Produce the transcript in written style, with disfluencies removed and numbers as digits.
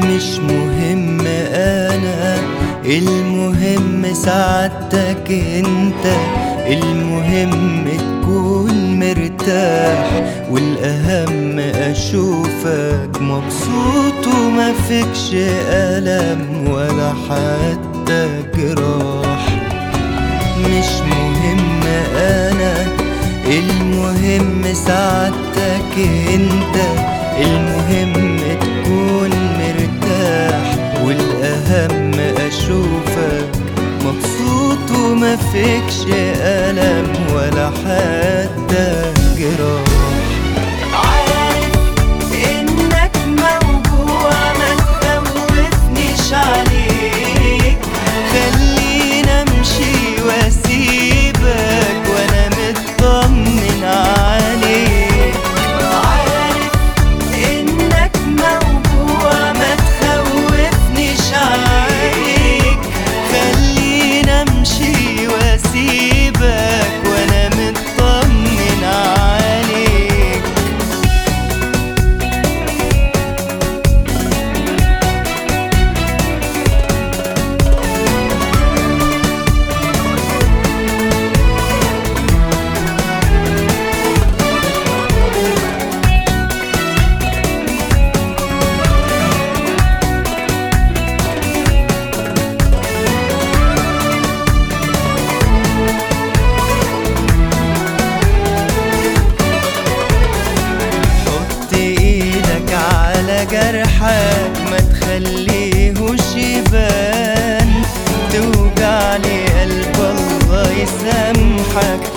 مش مهم انا، المهم سعادتك انت، المهم تكون مرتاح، والاهم اشوفك مبسوط وما فيكش الم ولا حتى جراح. مش مهم انا، المهم سعادتك انت، المهم تكون مرتاح، والاهم اشوفك مبسوط وما فيكش الم ولا حتى جراح. عارف انك موجوع ما تخوفنيش عليك، خلينا امشي واسيبك وانا مطمن عليك. عارف انك موجوع ما تخوفنيش عليك، خلينا امشي واسيبك وانا مطمن عليك. على جرحك ما تخليهوش يبان، توجع لي قلب الله يسامحك